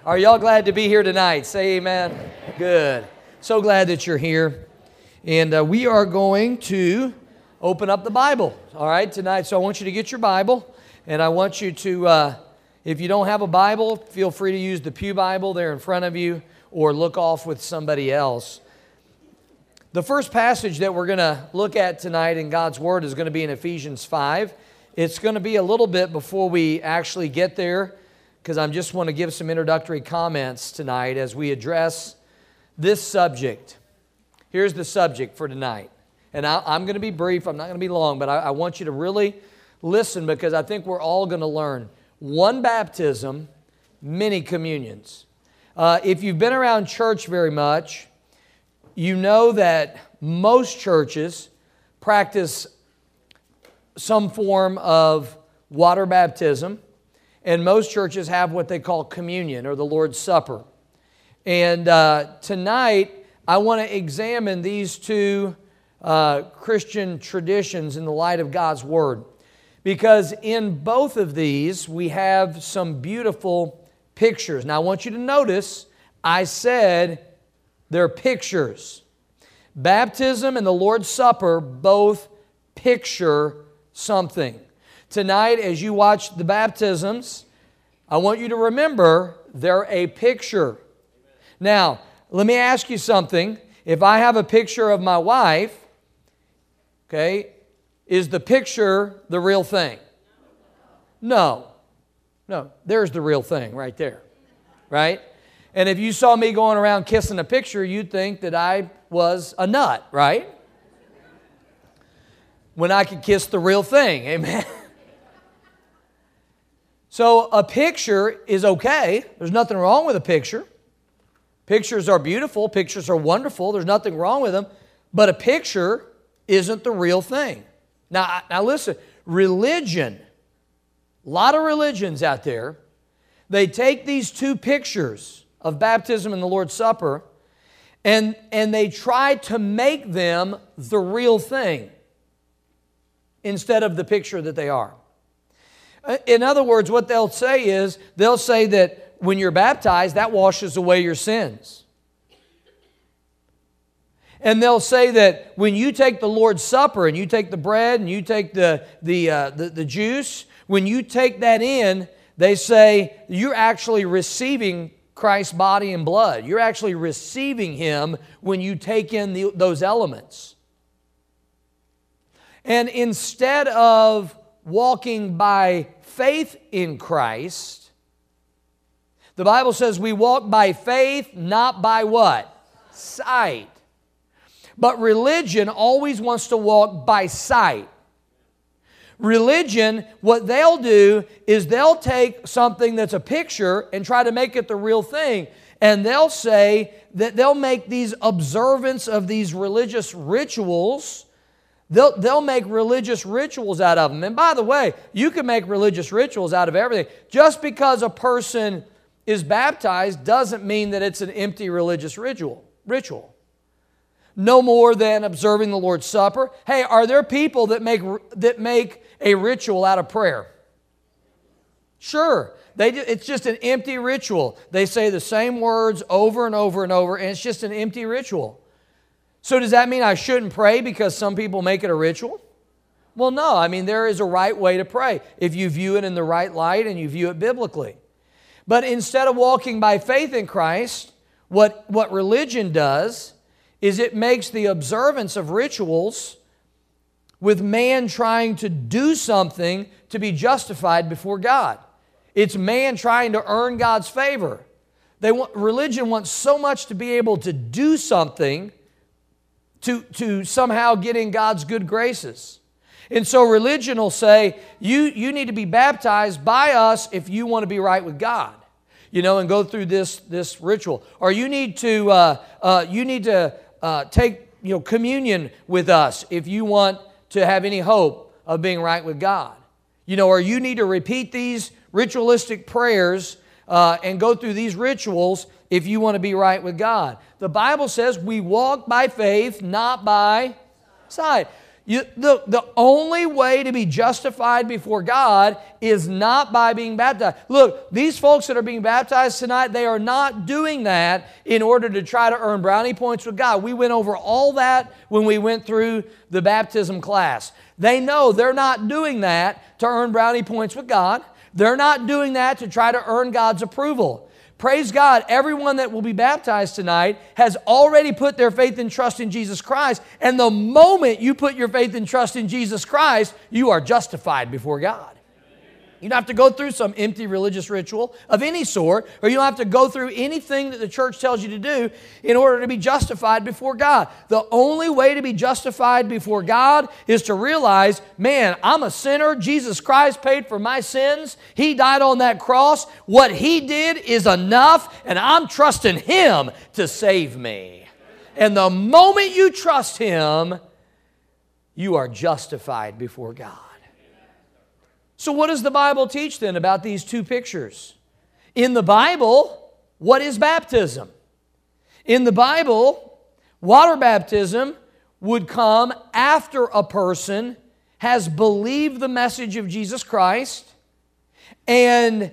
Are y'all glad to be here tonight? Say amen. Good. So glad that you're here. And we are going to open up the Bible, all right, tonight. So I want you to get your Bible, and I want you to, if you don't have a Bible, feel free to use the Pew Bible there in front of you, or look off with somebody else. The first passage that we're going to look at tonight in God's Word is going to be in Ephesians 5. It's going to be a little bit before we actually get there, because I just want to give some introductory comments tonight as we address this subject. Here's the subject for tonight. And I'm going to be brief. I'm not going to be long, but I want you to really listen, because I think we're all going to learn. One baptism, many communions. If you've been around church very much, you know that most churches practice some form of water baptism, and most churches have what they call communion or the Lord's Supper. And tonight, I want to examine these two Christian traditions in the light of God's Word. Because in both of these, we have some beautiful pictures. Now, I want you to notice, I said they're pictures. Baptism and the Lord's Supper both picture something. Tonight, as you watch the baptisms, I want you to remember they're a picture. Now, let me ask you something. If I have a picture of my wife, okay, is the picture the real thing? No. No, there's the real thing right there, right? And if you saw me going around kissing a picture, you'd think that I was a nut, right? When I could kiss the real thing, amen? So a picture is okay. There's nothing wrong with a picture. Pictures are beautiful. Pictures are wonderful. There's nothing wrong with them. But a picture isn't the real thing. Now listen, religion, a lot of religions out there, they take these two pictures of baptism and the Lord's Supper, and they try to make them the real thing instead of the picture that they are. In other words, what they'll say is, they'll say that when you're baptized, that washes away your sins. And they'll say that when you take the Lord's Supper and you take the bread and you take the juice, when you take that in, they say you're actually receiving Christ's body and blood. You're actually receiving Him when you take in those elements. And instead of walking by faith in Christ, the Bible says we walk by faith, not by what? Sight. But religion always wants to walk by sight. Religion, what they'll do is they'll take something that's a picture and try to make it the real thing. And they'll say that they'll make these observance of these religious rituals. They'll make religious rituals out of them. And by the way, you can make religious rituals out of everything. Just because a person is baptized doesn't mean that it's an empty religious ritual. No more than observing the Lord's Supper. Hey, are there people that make a ritual out of prayer? Sure. It's just an empty ritual. They say the same words over and over and over, and it's just an empty ritual. So does that mean I shouldn't pray because some people make it a ritual? Well, no. I mean, there is a right way to pray if you view it in the right light and you view it biblically. But instead of walking by faith in Christ, what religion does is it makes the observance of rituals with man trying to do something to be justified before God. It's man trying to earn God's favor. Religion wants so much to be able to do something to somehow get in God's good graces. And so religion will say, you need to be baptized by us if you want to be right with God. And go through this ritual. Or you need to take communion with us if you want to have any hope of being right with God. Or you need to repeat these ritualistic prayers and go through these rituals if you want to be right with God. The Bible says we walk by faith, not by sight. The only way to be justified before God is not by being baptized. Look, these folks that are being baptized tonight, they are not doing that in order to try to earn brownie points with God. We went over all that when we went through the baptism class. They know they're not doing that to earn brownie points with God. They're not doing that to try to earn God's approval. Praise God, everyone that will be baptized tonight has already put their faith and trust in Jesus Christ. And the moment you put your faith and trust in Jesus Christ, you are justified before God. You don't have to go through some empty religious ritual of any sort, or you don't have to go through anything that the church tells you to do in order to be justified before God. The only way to be justified before God is to realize, man, I'm a sinner. Jesus Christ paid for my sins. He died on that cross. What He did is enough, and I'm trusting Him to save me. And the moment you trust Him, you are justified before God. So what does the Bible teach then about these two pictures? In the Bible, what is baptism? In the Bible, water baptism would come after a person has believed the message of Jesus Christ. And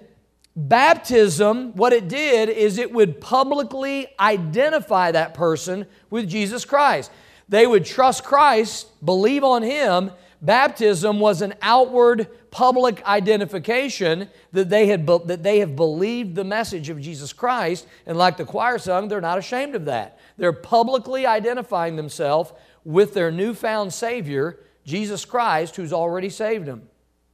baptism, what it did is it would publicly identify that person with Jesus Christ. They would trust Christ, believe on Him. Baptism was an outward public identification that they have believed the message of Jesus Christ. And like the choir sung, they're not ashamed of that. They're publicly identifying themselves with their newfound Savior, Jesus Christ, who's already saved them.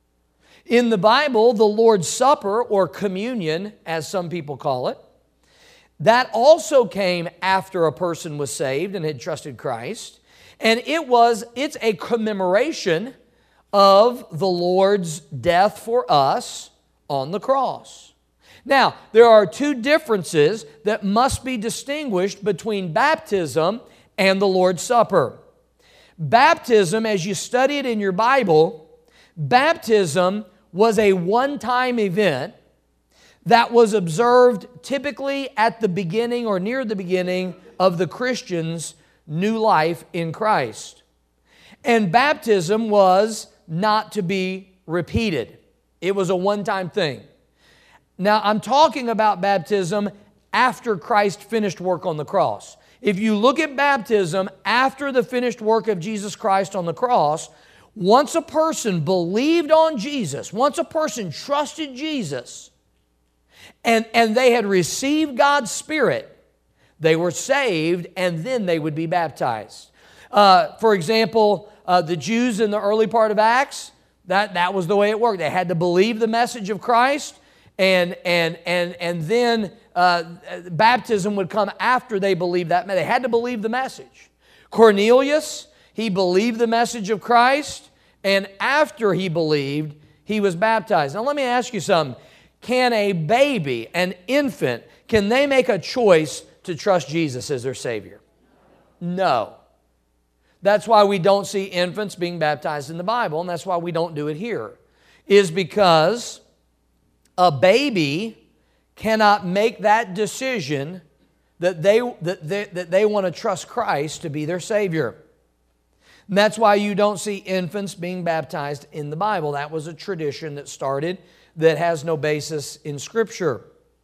In the Bible, the Lord's Supper, or communion, as some people call it, that also came after a person was saved and had trusted Christ. And it's a commemoration of the Lord's death for us on the cross. Now, there are two differences that must be distinguished between baptism and the Lord's Supper. Baptism, as you study it in your Bible, baptism was a one-time event that was observed typically at the beginning or near the beginning of the Christian's new life in Christ. And baptism was not to be repeated. It was a one-time thing. Now, I'm talking about baptism after Christ finished work on the cross. If you look at baptism after the finished work of Jesus Christ on the cross, once a person believed on Jesus, once a person trusted Jesus, and they had received God's Spirit, they were saved, and then they would be baptized. For example, the Jews in the early part of Acts, that was the way it worked. They had to believe the message of Christ, and then baptism would come after they believed that. They had to believe the message. Cornelius, he believed the message of Christ, and after he believed, he was baptized. Now let me ask you something. Can a baby, an infant, can they make a choice to trust Jesus as their Savior? No. That's why we don't see infants being baptized in the Bible, and that's why we don't do it here, is because a baby cannot make that decision that they want to trust Christ to be their Savior. And that's why you don't see infants being baptized in the Bible. That was a tradition that started that has no basis in Scripture.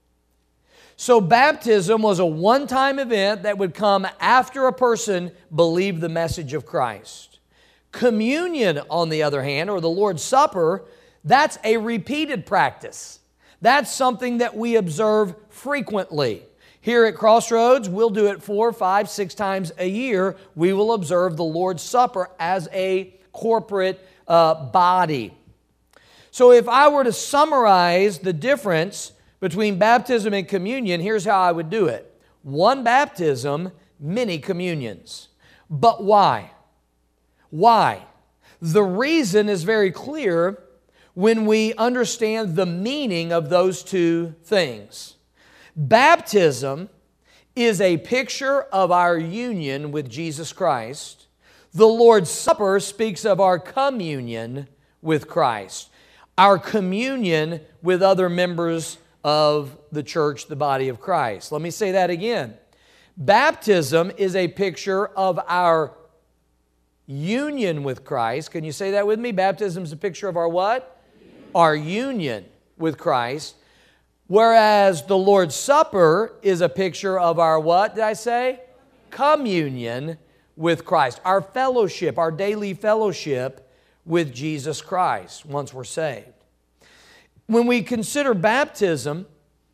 So baptism was a one-time event that would come after a person believed the message of Christ. Communion, on the other hand, or the Lord's Supper, that's a repeated practice. That's something that we observe frequently. Here at Crossroads, we'll do it 4, 5, 6 times a year. We will observe the Lord's Supper as a corporate body. So if I were to summarize the difference between baptism and communion, here's how I would do it. One baptism, many communions. But why? Why? The reason is very clear when we understand the meaning of those two things. Baptism is a picture of our union with Jesus Christ. The Lord's Supper speaks of our communion with Christ, our communion with other members of the church, the body of Christ. Let me say that again. Baptism is a picture of our union with Christ. Can you say that with me? Baptism is a picture of our what? Our union with Christ. Whereas the Lord's Supper is a picture of our what, did I say? Communion with Christ. Our fellowship, our daily fellowship with Jesus Christ once we're saved. When we consider baptism,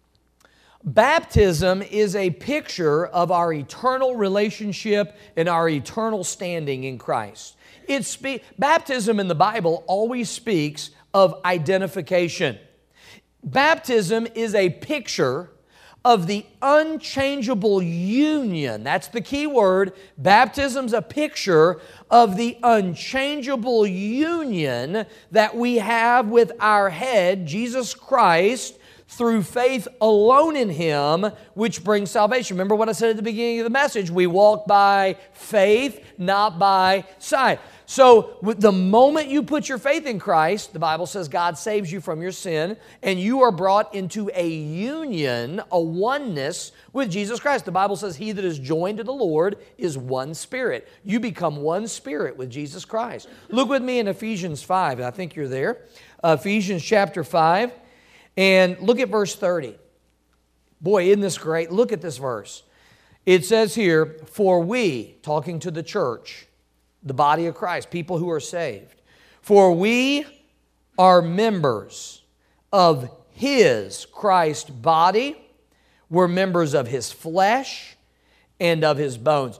baptism is a picture of our eternal relationship and our eternal standing in Christ. Baptism in the Bible always speaks of identification. Baptism is a picture of the unchangeable union. That's the key word. Baptism's a picture of the unchangeable union that we have with our head, Jesus Christ, through faith alone in Him, which brings salvation. Remember what I said at the beginning of the message? We walk by faith, not by sight. So the moment you put your faith in Christ, the Bible says God saves you from your sin, and you are brought into a union, a oneness with Jesus Christ. The Bible says he that is joined to the Lord is one spirit. You become one spirit with Jesus Christ. Look with me in Ephesians 5. I think you're there. Ephesians chapter 5. And look at verse 30. Boy, isn't this great? Look at this verse. It says here, for we, talking to the church, the body of Christ, people who are saved, for we are members of His, Christ's body. We're members of His flesh and of His bones.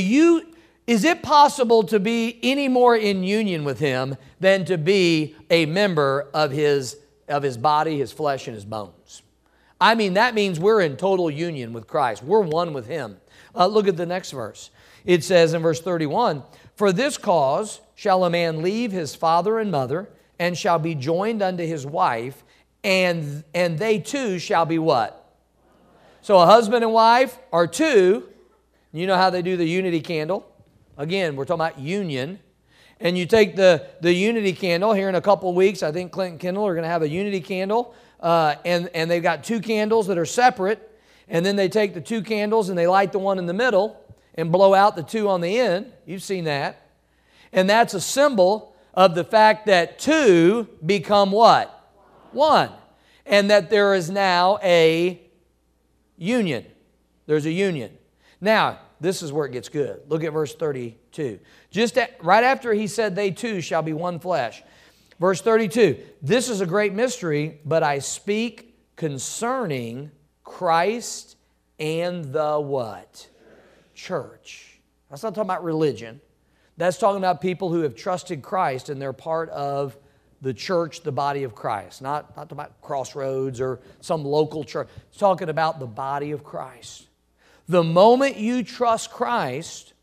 Is it possible to be any more in union with Him than to be a member of His body, His flesh, and His bones? I mean, that means we're in total union with Christ. We're one with Him. Look at the next verse. It says in verse 31, for this cause shall a man leave his father and mother, and shall be joined unto his wife, and they two shall be what? So a husband and wife are two. You know how they do the unity candle. Again, we're talking about union. And you take the unity candle here in a couple of weeks. I think Clinton Kendall are going to have a unity candle. And they've got two candles that are separate. And then they take the two candles and they light the one in the middle and blow out the two on the end. You've seen that. And that's a symbol of the fact that two become what? One. And that there is now a union. There's a union. Now, this is where it gets good. Look at verse 32. Right after he said, they two shall be one flesh. Verse 32, this is a great mystery, but I speak concerning Christ and the what? Church. That's not talking about religion. That's talking about people who have trusted Christ and they're part of the church, the body of Christ. Not talking about Crossroads or some local church. It's talking about the body of Christ. The moment you trust Christ,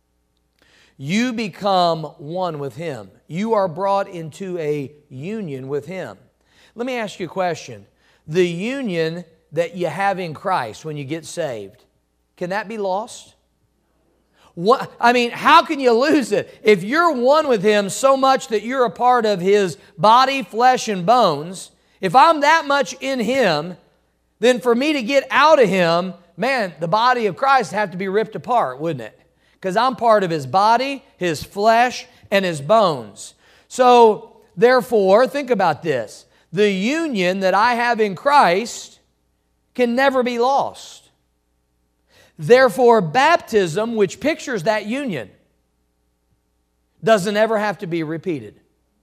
you become one with Him. You are brought into a union with Him. Let me ask you a question. The union that you have in Christ when you get saved, can that be lost? How can you lose it? If you're one with Him so much that you're a part of His body, flesh, and bones, if I'm that much in Him, then for me to get out of Him, man, the body of Christ would have to be ripped apart, wouldn't it? Because I'm part of His body, His flesh, and His bones. So, therefore, think about this. The union that I have in Christ can never be lost. Therefore, baptism, which pictures that union, doesn't ever have to be repeated.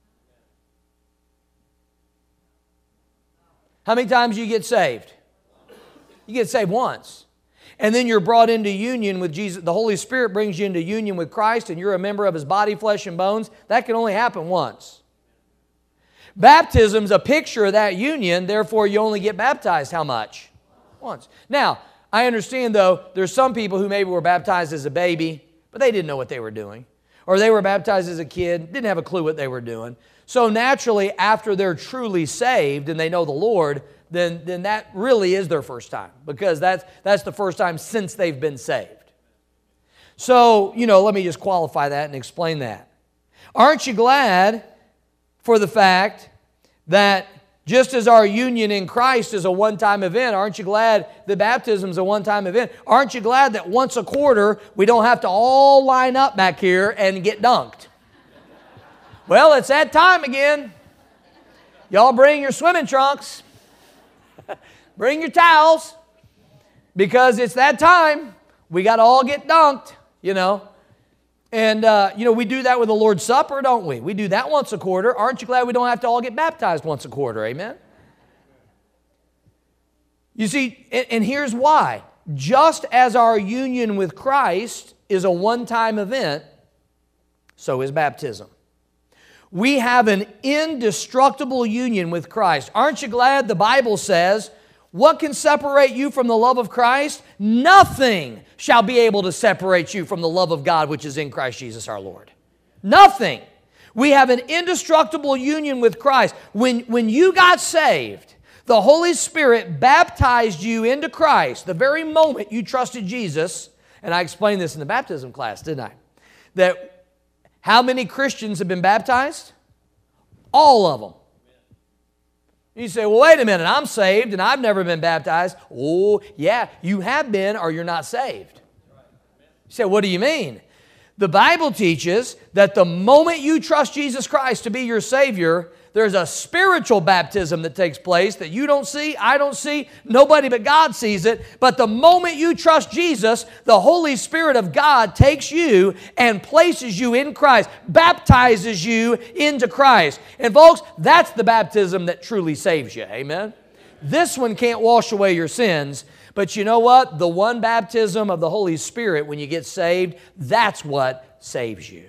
How many times do you get saved? You get saved once. And then you're brought into union with Jesus. The Holy Spirit brings you into union with Christ and you're a member of His body, flesh, and bones. That can only happen once. Baptism's a picture of that union. Therefore, you only get baptized how much? Once. Now, I understand, though, there's some people who maybe were baptized as a baby, but they didn't know what they were doing. Or they were baptized as a kid, didn't have a clue what they were doing. So naturally, after they're truly saved and they know the Lord, then that really is their first time, because that's the first time since they've been saved. So, let me just qualify that and explain that. Aren't you glad for the fact that Just as our union in Christ is a one-time event, aren't you glad that baptism is a one-time event? Aren't you glad that once a quarter we don't have to all line up back here and get dunked? Well, it's that time again. Y'all bring your swimming trunks. Bring your towels. Because it's that time. We got to all get dunked, you know. And, we do that with the Lord's Supper, don't we? We do that once a quarter. Aren't you glad we don't have to all get baptized once a quarter? Amen? You see, and here's why. Just as our union with Christ is a one-time event, so is baptism. We have an indestructible union with Christ. Aren't you glad the Bible says, what can separate you from the love of Christ? Nothing shall be able to separate you from the love of God which is in Christ Jesus our Lord. Nothing. We have an indestructible union with Christ. When you got saved, the Holy Spirit baptized you into Christ the very moment you trusted Jesus. And I explained this in the baptism class, didn't I? That how many Christians have been baptized? All of them. You say, well, wait a minute, I'm saved and I've never been baptized. Oh, yeah, you have been or you're not saved. You say, what do you mean? The Bible teaches that the moment you trust Jesus Christ to be your Savior, there's a spiritual baptism that takes place that you don't see, I don't see, nobody but God sees it. But the moment you trust Jesus, the Holy Spirit of God takes you and places you in Christ, baptizes you into Christ. And folks, that's the baptism that truly saves you. Amen? This one can't wash away your sins. But you know what? The one baptism of the Holy Spirit when you get saved, that's what saves you.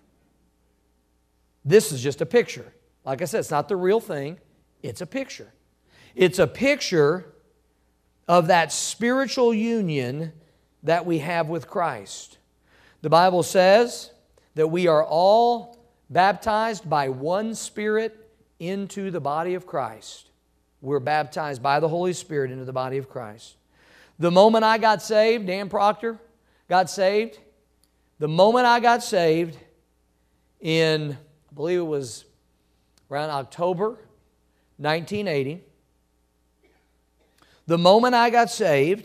This is just a picture. Like I said, it's not the real thing. It's a picture. It's a picture of that spiritual union that we have with Christ. The Bible says that we are all baptized by one Spirit into the body of Christ. We're baptized by the Holy Spirit into the body of Christ. The moment I got saved, Dan Proctor got saved. The moment I got saved in, I believe it was around October 1980, the moment I got saved,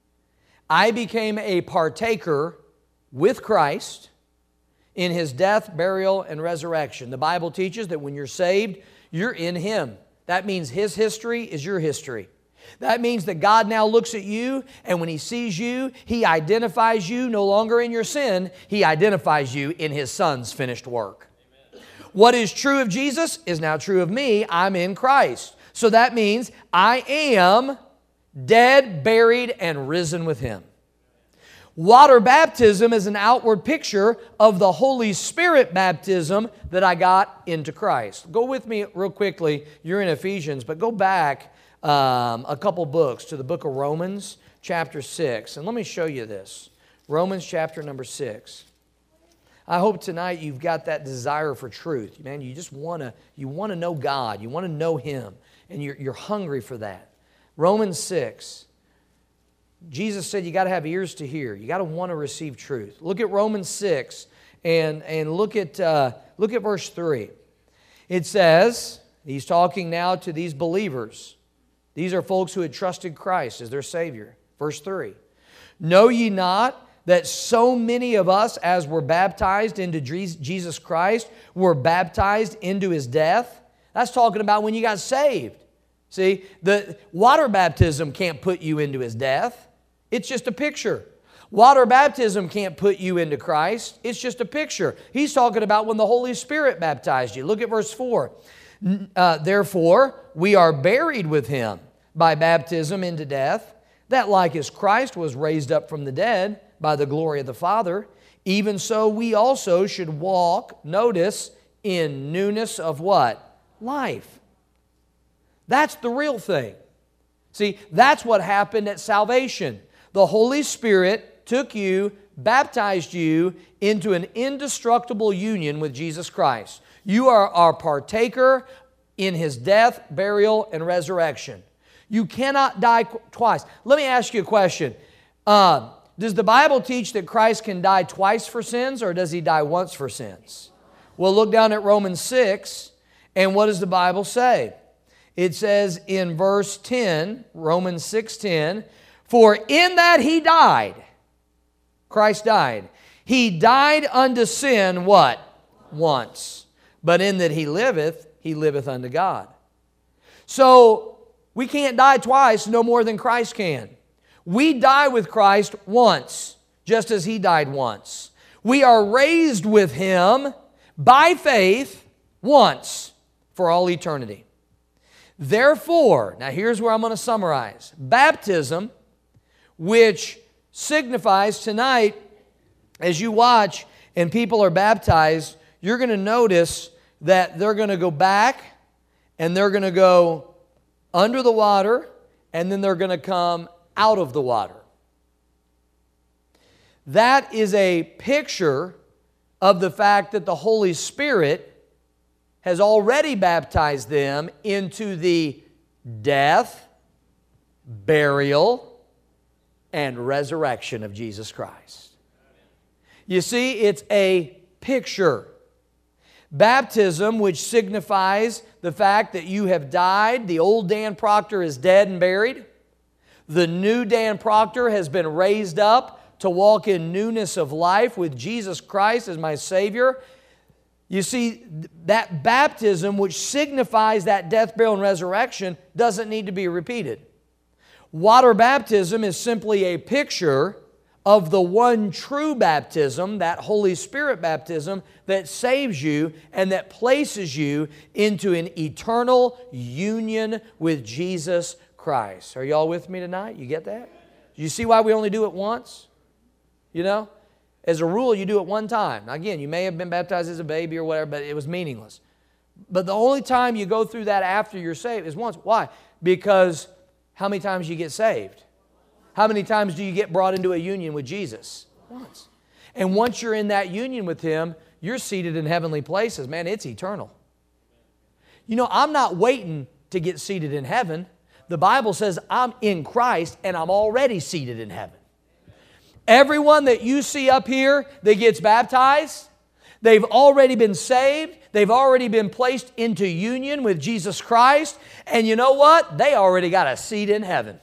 I became a partaker with Christ in His death, burial, and resurrection. The Bible teaches that when you're saved, you're in Him. That means His history is your history. That means that God now looks at you, and when He sees you, He identifies you no longer in your sin. He identifies you in His Son's finished work. What is true of Jesus is now true of me. I'm in Christ. So that means I am dead, buried, and risen with Him. Water baptism is an outward picture of the Holy Spirit baptism that I got into Christ. Go with me real quickly. You're in Ephesians, but go back a couple books to the book of Romans, chapter 6. And let me show you this. Romans chapter number 6. I hope tonight you've got that desire for truth. Man, you just want to know God. You want to know Him. And you're hungry for that. Romans 6. Jesus said you got to have ears to hear. You got to want to receive truth. Look at Romans 6 and look at verse 3. It says, He's talking now to these believers. These are folks who had trusted Christ as their Savior. Verse 3. Know ye not that so many of us as were baptized into Jesus Christ were baptized into His death? That's talking about when you got saved. See, the water baptism can't put you into His death. It's just a picture. Water baptism can't put you into Christ. It's just a picture. He's talking about when the Holy Spirit baptized you. Look at verse 4. Therefore, we are buried with Him by baptism into death, that like as Christ was raised up from the dead by the glory of the Father, even so we also should walk, notice, in newness of what? Life. That's the real thing. See, that's what happened at salvation. The Holy Spirit took you, baptized you into an indestructible union with Jesus Christ. You are our partaker in His death, burial, and resurrection. You cannot die twice. Let me ask you a question. Does the Bible teach that Christ can die twice for sins, or does He die once for sins? Well, look down at Romans 6, and what does the Bible say? It says in verse 10, Romans 6:10, for in that He died, Christ died. He died unto sin, what? Once. But in that He liveth unto God. So, we can't die twice no more than Christ can. We die with Christ once, just as He died once. We are raised with Him by faith once for all eternity. Therefore, now here's where I'm going to summarize. Baptism, which signifies tonight, as you watch and people are baptized, you're going to notice that they're going to go back and they're going to go under the water and then they're going to come out of the water. That is a picture of the fact that the Holy Spirit has already baptized them into the death, burial, and resurrection of Jesus Christ. You see, it's a picture. Baptism, which signifies the fact that you have died, the old Dan Proctor is dead and buried. The new Dan Proctor has been raised up to walk in newness of life with Jesus Christ as my Savior. You see, that baptism, which signifies that death, burial, and resurrection, doesn't need to be repeated. Water baptism is simply a picture of the one true baptism, that Holy Spirit baptism, that saves you and that places you into an eternal union with Jesus Christ. Are y'all with me tonight? You get that? You see why we only do it once? You know? As a rule, you do it one time. Now, again, you may have been baptized as a baby or whatever, but it was meaningless. But the only time you go through that after you're saved is once. Why? Because how many times do you get saved? How many times do you get brought into a union with Jesus? Once. And once you're in that union with Him, you're seated in heavenly places. Man, it's eternal. You know, I'm not waiting to get seated in heaven. The Bible says I'm in Christ and I'm already seated in heaven. Everyone that you see up here that gets baptized, they've already been saved. They've already been placed into union with Jesus Christ. And you know what? They already got a seat in heaven.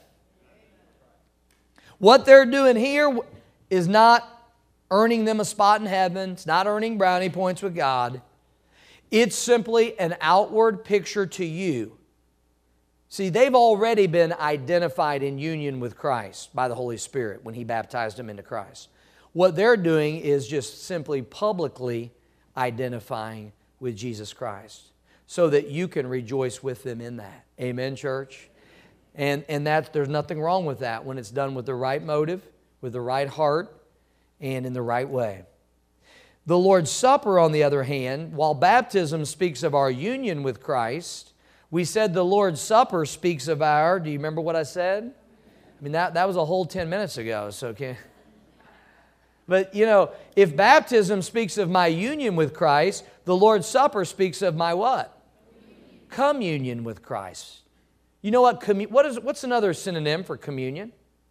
What they're doing here is not earning them a spot in heaven. It's not earning brownie points with God. It's simply an outward picture to you. See, they've already been identified in union with Christ by the Holy Spirit when He baptized them into Christ. What they're doing is just simply publicly identifying with Jesus Christ so that you can rejoice with them in that. Amen, church? And there's nothing wrong with that when it's done with the right motive, with the right heart, and in the right way. The Lord's Supper, on the other hand, while baptism speaks of our union with Christ, we said the Lord's Supper speaks of our, do you remember what I said? I mean, that was a whole 10 minutes ago, so okay. But, you know, if baptism speaks of my union with Christ, the Lord's Supper speaks of my what? Communion with Christ. You know what? What's another synonym for communion?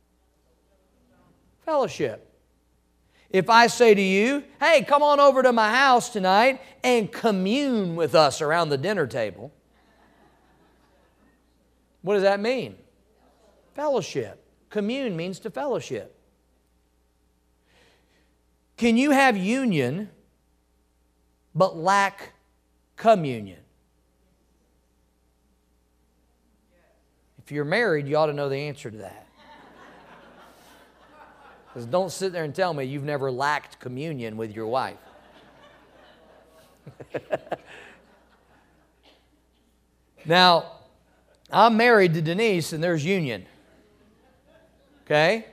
Fellowship. If I say to you, hey, come on over to my house tonight and commune with us around the dinner table, what does that mean? Fellowship. Commune means to fellowship. Can you have union but lack communion? If you're married, you ought to know the answer to that. Because don't sit there and tell me you've never lacked communion with your wife. Now, I'm married to Denise and there's union. Okay?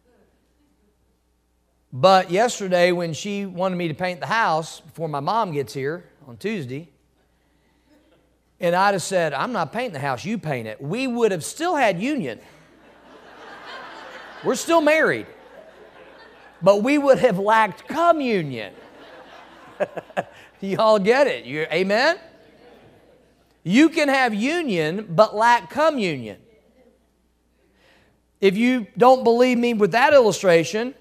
But yesterday when she wanted me to paint the house before my mom gets here on Tuesday, and I'd have said, I'm not painting the house, you paint it, we would have still had union. We're still married. But we would have lacked communion. You all get it? Amen? You can have union but lack communion. If you don't believe me with that illustration,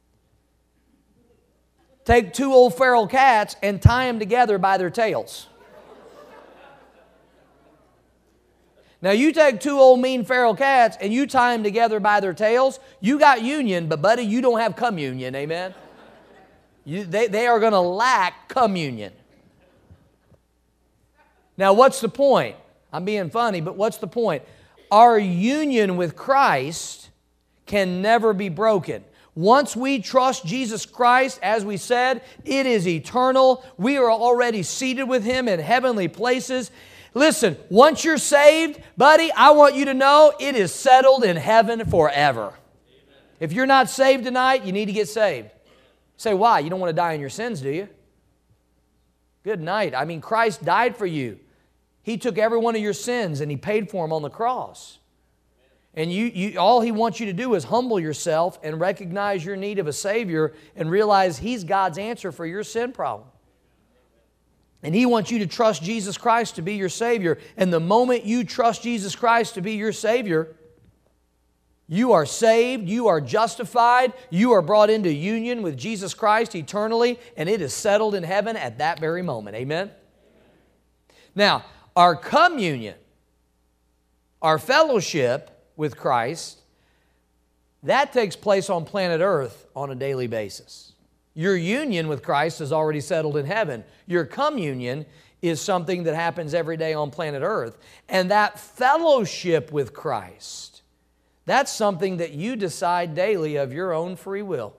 take two old feral cats and tie them together by their tails. Now you take two old mean feral cats and you tie them together by their tails, you got union, but buddy, you don't have communion, amen? They are going to lack communion. Now what's the point? I'm being funny, but what's the point? Our union with Christ can never be broken. Once we trust Jesus Christ, as we said, it is eternal. We are already seated with Him in heavenly places. Listen, once you're saved, buddy, I want you to know it is settled in heaven forever. Amen. If you're not saved tonight, you need to get saved. You say, why? You don't want to die in your sins, do you? Good night. I mean, Christ died for you. He took every one of your sins and He paid for them on the cross. And all He wants you to do is humble yourself and recognize your need of a Savior and realize He's God's answer for your sin problem. And He wants you to trust Jesus Christ to be your Savior. And the moment you trust Jesus Christ to be your Savior, you are saved, you are justified, you are brought into union with Jesus Christ eternally, and it is settled in heaven at that very moment. Amen? Now, our communion, our fellowship with Christ, that takes place on planet Earth on a daily basis. Your union with Christ is already settled in heaven. Your communion is something that happens every day on planet Earth. And that fellowship with Christ, that's something that you decide daily of your own free will.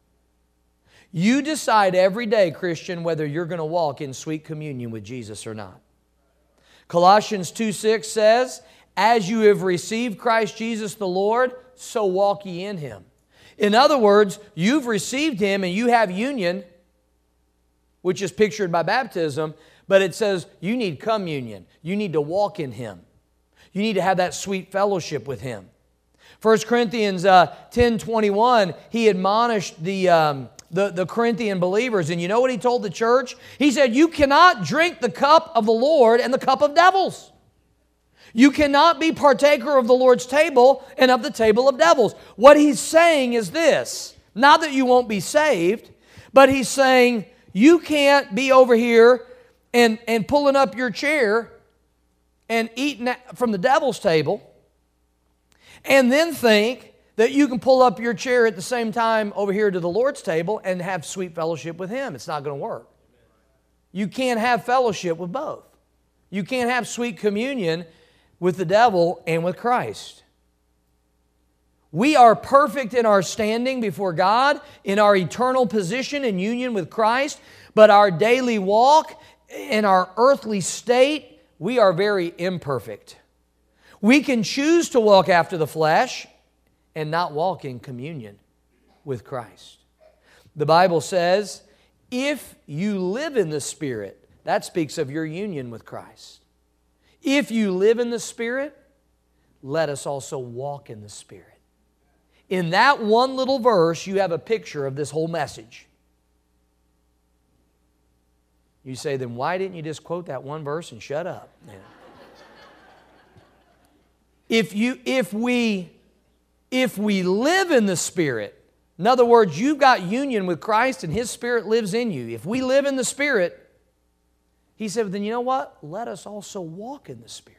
You decide every day, Christian, whether you're going to walk in sweet communion with Jesus or not. Colossians 2:6 says, as you have received Christ Jesus the Lord, so walk ye in Him. In other words, you've received Him and you have union, which is pictured by baptism, but it says you need communion. You need to walk in Him. You need to have that sweet fellowship with Him. 1 Corinthians 10:21, he admonished the Corinthian believers, and you know what he told the church? He said, you cannot drink the cup of the Lord and the cup of devils. You cannot be partaker of the Lord's table and of the table of devils. What he's saying is this, not that you won't be saved, but he's saying you can't be over here and pulling up your chair and eating from the devil's table and then think that you can pull up your chair at the same time over here to the Lord's table and have sweet fellowship with Him. It's not going to work. You can't have fellowship with both. You can't have sweet communion with the devil and with Christ. We are perfect in our standing before God, in our eternal position in union with Christ, but our daily walk and our earthly state, we are very imperfect. We can choose to walk after the flesh and not walk in communion with Christ. The Bible says, if you live in the Spirit, that speaks of your union with Christ. If you live in the Spirit, let us also walk in the Spirit. In that one little verse, you have a picture of this whole message. You say, then why didn't you just quote that one verse and shut up? Yeah. If we live in the Spirit, in other words, you've got union with Christ and His Spirit lives in you. If we live in the Spirit, He said, then you know what? Let us also walk in the Spirit.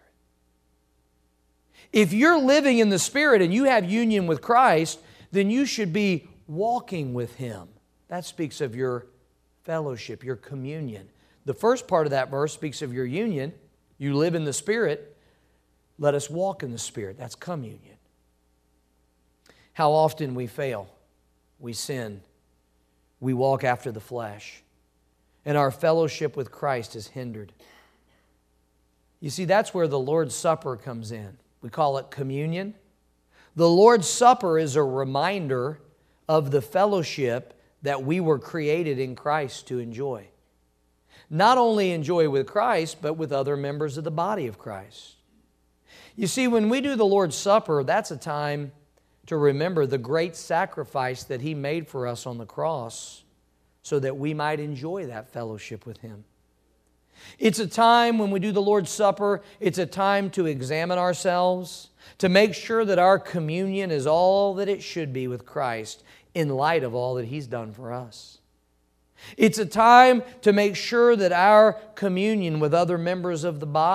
If you're living in the Spirit and you have union with Christ, then you should be walking with Him. That speaks of your fellowship, your communion. The first part of that verse speaks of your union. You live in the Spirit. Let us walk in the Spirit. That's communion. How often we fail, we sin, we walk after the flesh, and our fellowship with Christ is hindered. You see, that's where the Lord's Supper comes in. We call it communion. The Lord's Supper is a reminder of the fellowship that we were created in Christ to enjoy. Not only enjoy with Christ, but with other members of the body of Christ. You see, when we do the Lord's Supper, that's a time to remember the great sacrifice that He made for us on the cross so that we might enjoy that fellowship with Him. It's a time when we do the Lord's Supper, it's a time to examine ourselves, to make sure that our communion is all that it should be with Christ in light of all that He's done for us. It's a time to make sure that our communion with other members of the body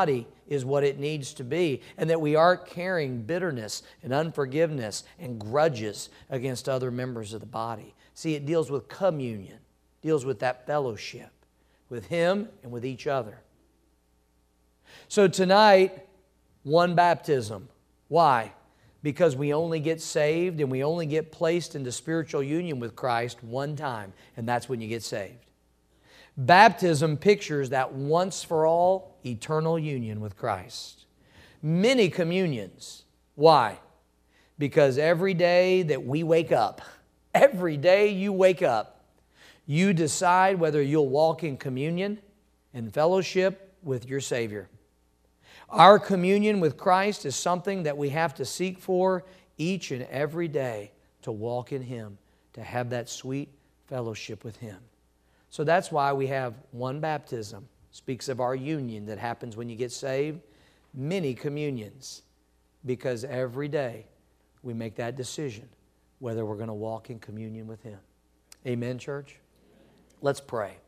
is what it needs to be, and that we aren't carrying bitterness and unforgiveness and grudges against other members of the body. See, it deals with communion, deals with that fellowship with Him and with each other. So tonight, one baptism. Why? Because we only get saved and we only get placed into spiritual union with Christ one time, and that's when you get saved. Baptism pictures that once for all eternal union with Christ. Many communions. Why? Because every day that we wake up, every day you wake up, you decide whether you'll walk in communion and fellowship with your Savior. Our communion with Christ is something that we have to seek for each and every day, to walk in Him, to have that sweet fellowship with Him. So that's why we have one baptism. Speaks of our union that happens when you get saved. Many communions, because every day we make that decision whether we're going to walk in communion with Him. Amen, church? Let's pray.